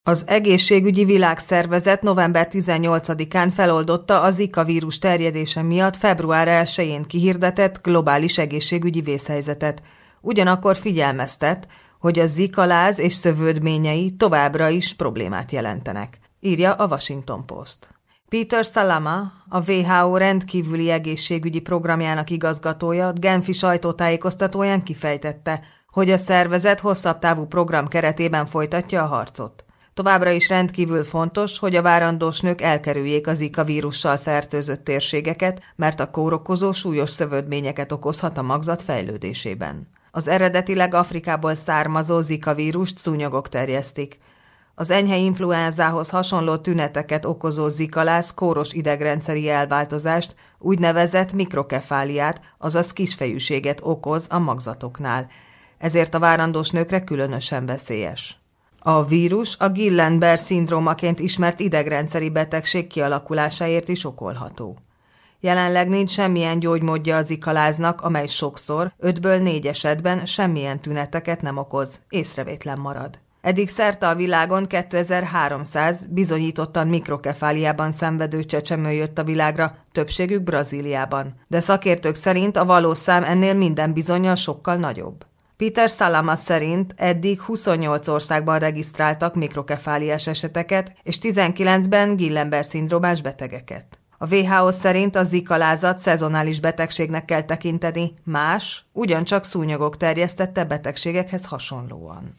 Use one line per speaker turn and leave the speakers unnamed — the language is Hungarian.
Az Egészségügyi Világszervezet november 18-án feloldotta a Zika vírus terjedése miatt február 1-én kihirdetett globális egészségügyi vészhelyzetet. Ugyanakkor figyelmeztet, hogy a Zika-láz és szövődményei továbbra is problémát jelentenek, írja a Washington Post. Peter Salama, a WHO rendkívüli egészségügyi programjának igazgatója Genfi sajtótájékoztatóján kifejtette, hogy a szervezet hosszabb távú program keretében folytatja a harcot. Továbbra is rendkívül fontos, hogy a várandós nők elkerüljék a Zika vírussal fertőzött térségeket, mert a kórokozó súlyos szövődményeket okozhat a magzat fejlődésében. Az eredetileg Afrikából származó Zika vírust szúnyogok terjesztik. Az enyhe influenzához hasonló tüneteket okozó Zika-láz kóros idegrendszeri elváltozást, úgynevezett mikrokefáliát, azaz kisfejűséget okoz a magzatoknál. Ezért a várandós nőkre különösen veszélyes. A vírus a Guillain-Barré-szindrómaként ismert idegrendszeri betegség kialakulásáért is okolható. Jelenleg nincs semmilyen gyógymódja a Zika-láznak, amely sokszor, 5-ből 4 esetben semmilyen tüneteket nem okoz, észrevétlen marad. Eddig szerte a világon 2300 bizonyítottan mikrokefáliában szenvedő csecsemő jött a világra, többségük Brazíliában. De szakértők szerint a valós szám ennél minden bizonnyal sokkal nagyobb. Peter Salama szerint eddig 28 országban regisztráltak mikrokefáliás eseteket, és 19-ben Guillain-Barré-szindrómás betegeket. A WHO szerint a Zika-lázat szezonális betegségnek kell tekinteni, más, ugyancsak szúnyogok terjesztette betegségekhez hasonlóan.